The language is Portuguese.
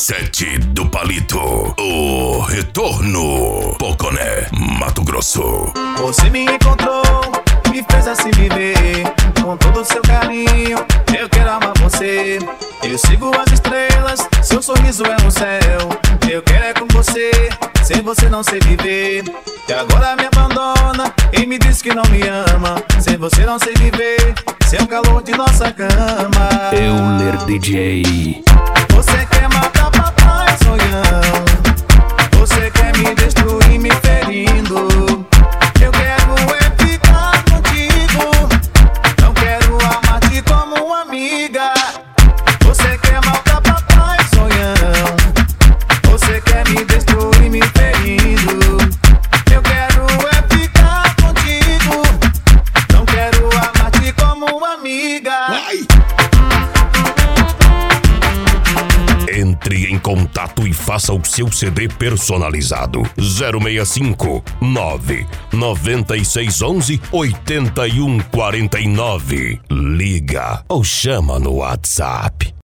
Sete do Palito, o retorno. Poconé, Mato Grosso. Você me encontrou, me fez assim viver. Com todo o seu carinho, eu quero amar você. Eu sigo as estrelas, seu sorriso é no céu. Eu quero é com você, sem você não sei viver. E agora me abandona e me diz que não me ama. Sem você não sei viver, sem o calor de nossa cama. Euler DJ. Você quer matar papai sonhão. Você quer me destruir me ferindo. Eu quero é ficar contigo. Não quero amar-te como uma amiga. Você quer matar papai sonhão. Você quer me destruir me ferindo. Eu quero é ficar contigo. Não quero amar-te como uma amiga. Entre em contato e faça o seu CD personalizado. 065 99611 8149. Liga ou chama no WhatsApp.